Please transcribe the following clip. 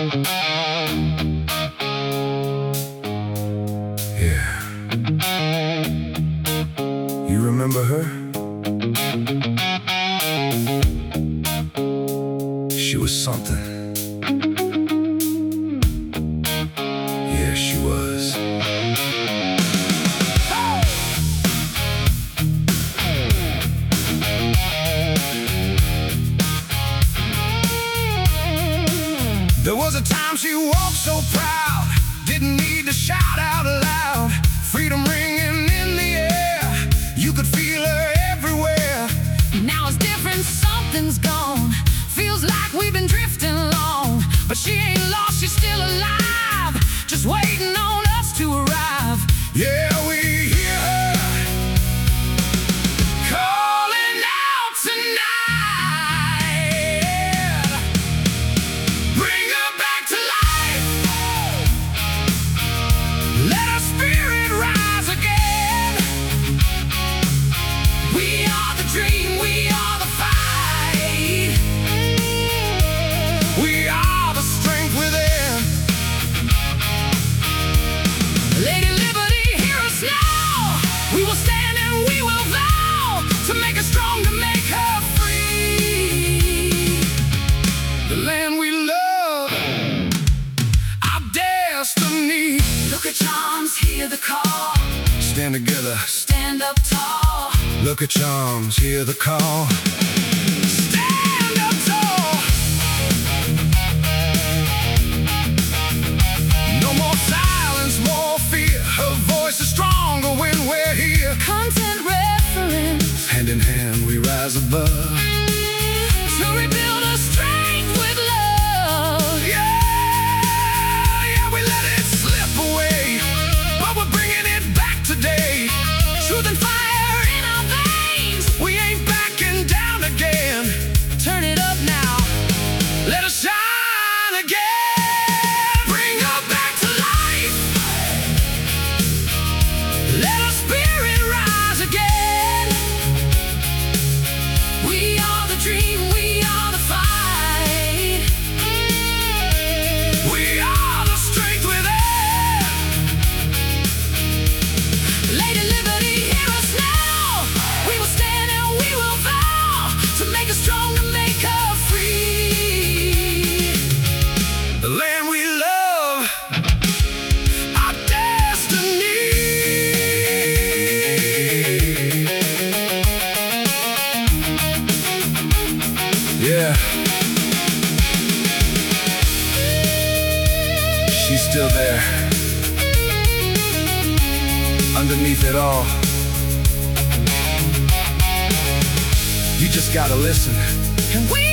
Yeah. You remember her? She was something. Yeah, she was. There was a time she walked so proud, didn't need to shout out loud. Freedom ringing in the air, you could feel her everywhere. Now it's different, something's gone. Feels like we've been drifting long. But she ain't lost, she's still alive, just waiting on us to arrive. Yeah, we hear her calling out tonight. Bring her back to life. Let her spirit rise again. We are the dream, we are the fight. We are the strength within. Lady Liberty, hear us now. We will stand and we will vow to make her strong, to make her free. The land we love, our destiny. Look at charms, hear the call. Stand together. Stand up tall. Look at charms, hear the call. Stand up tall. No more silence, more fear. Her voice is stronger when we're here. Content reference Hand in hand we rise above. to rebuild our strength with love. Yeah, we let it slip away, but we're bringing it back today. Truth and fire in our veins. We ain't backing down again. Turn it up now. Let us shine again. Bring her back to life. Let her spirit rise again. We are the dream, we are the fight. We are the strength within. Lady Liberty, hear us now. We will stand and we will vow to make her strong, to make her free. The land we love, our destiny. Yeah. She's still there. Underneath it all. You just gotta listen. And we